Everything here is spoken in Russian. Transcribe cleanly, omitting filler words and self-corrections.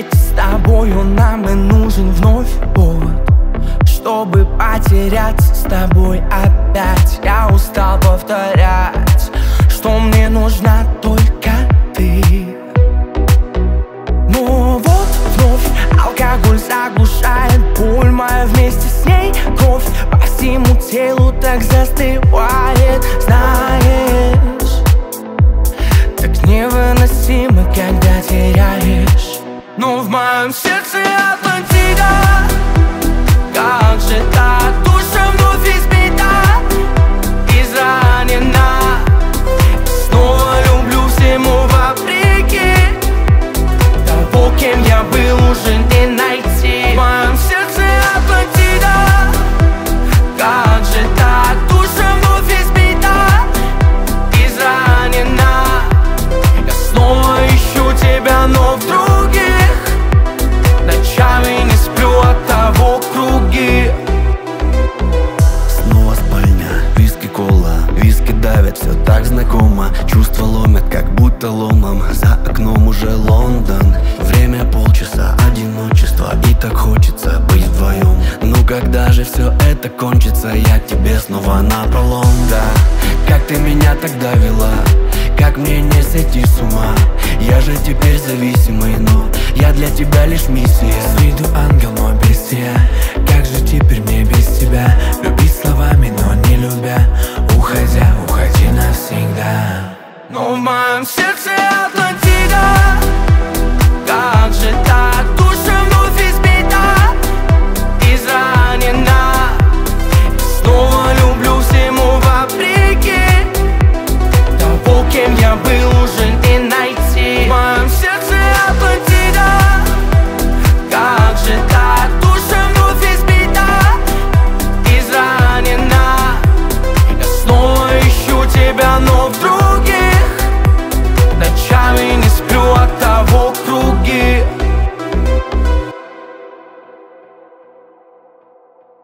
вместе с тобою нам и нужен вновь повод, чтобы потеряться с тобой опять. Я устал повторять, что мне нужна только ты. Но вот вновь алкоголь заглушает боль моя, вместе с ней кровь по всему телу так застывает. Знаешь, так невыносимо, когда теряешь. Но в моем сердце Атлантида. Как же так, душа вновь избита, изранена. Снова люблю всему вопреки, того, кем я был, уже не найти. В моем сердце Атлантида. Как же так, душа вновь избита, изранена. Я снова ищу тебя, но в других ночами не сплю от того круги. Снова спальня, виски, кола, виски давят, все так знакомо. Чувства ломят, как будто ломом. За окном уже Лондон. Время полчаса одиночества, и так хочется быть вдвоем. Ну когда же все это кончится, я к тебе снова напролом. Да, как ты меня тогда вела, как мне не сойти с ума. Я же теперь зависимый, но я для тебя лишь миссия. С виду ангел, но без тебя. Как же теперь мне без тебя? Любить словами, но не любя. Уходя, уходи навсегда. Но в моем сердце Атлантида.